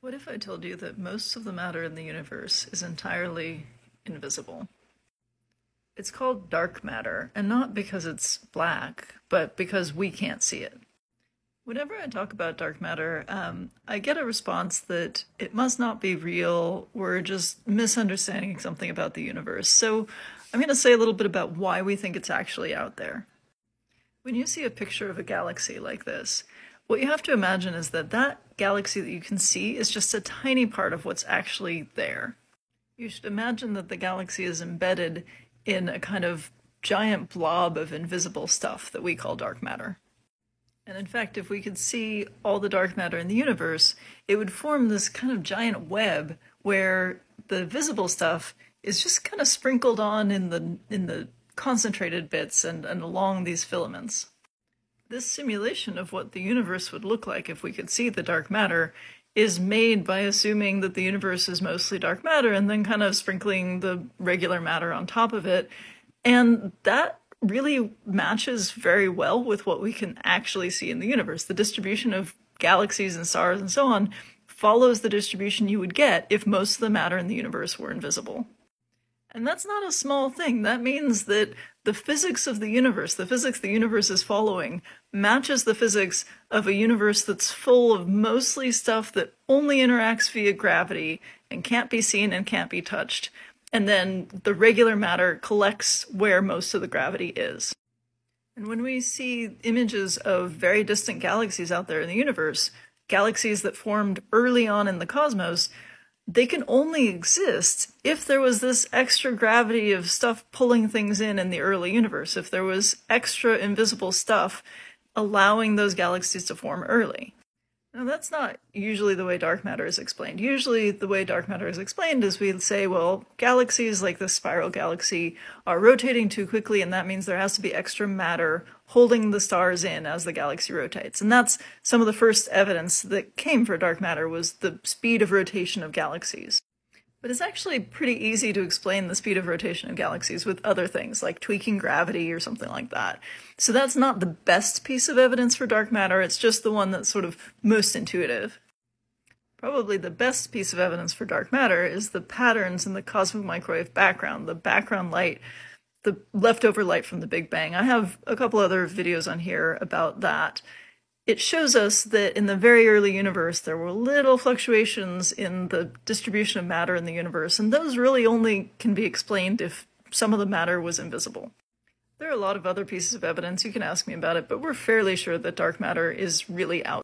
What if I told you that most of the matter in the universe is entirely invisible? It's called dark matter, and not because it's black, but because we can't see it. Whenever I talk about dark matter, I get a response that it must not be real, we're just misunderstanding something about the universe. So I'm going to say a little bit about why we think it's actually out there. When you see a picture of a galaxy like this, what you have to imagine is that that galaxy that you can see is just a tiny part of what's actually there. You should imagine that the galaxy is embedded in a kind of giant blob of invisible stuff that we call dark matter. And in fact, if we could see all the dark matter in the universe, it would form this kind of giant web where the visible stuff is just kind of sprinkled on in the concentrated bits and along these filaments. This simulation of what the universe would look like if we could see the dark matter is made by assuming that the universe is mostly dark matter and then kind of sprinkling the regular matter on top of it. And that really matches very well with what we can actually see in the universe. The distribution of galaxies and stars and so on follows the distribution you would get if most of the matter in the universe were invisible. And that's not a small thing. That means that the physics of the universe, the physics the universe is following, matches the physics of a universe that's full of mostly stuff that only interacts via gravity and can't be seen and can't be touched. And then the regular matter collects where most of the gravity is. And when we see images of very distant galaxies out there in the universe, galaxies that formed early on in the cosmos, they can only exist if there was this extra gravity of stuff pulling things in the early universe, if there was extra invisible stuff allowing those galaxies to form early. Now, that's not usually the way dark matter is explained. Usually the way dark matter is explained is we'd say, well, galaxies like this spiral galaxy are rotating too quickly, and that means there has to be extra matter holding the stars in as the galaxy rotates. And that's some of the first evidence that came for dark matter, was the speed of rotation of galaxies. But it's actually pretty easy to explain the speed of rotation of galaxies with other things, like tweaking gravity or something like that. So that's not the best piece of evidence for dark matter, it's just the one that's sort of most intuitive. Probably the best piece of evidence for dark matter is the patterns in the cosmic microwave background, the background light, the leftover light from the Big Bang. I have a couple other videos on here about that. It shows us that in the very early universe, there were little fluctuations in the distribution of matter in the universe, and those really only can be explained if some of the matter was invisible. There are a lot of other pieces of evidence, you can ask me about it, but we're fairly sure that dark matter is really out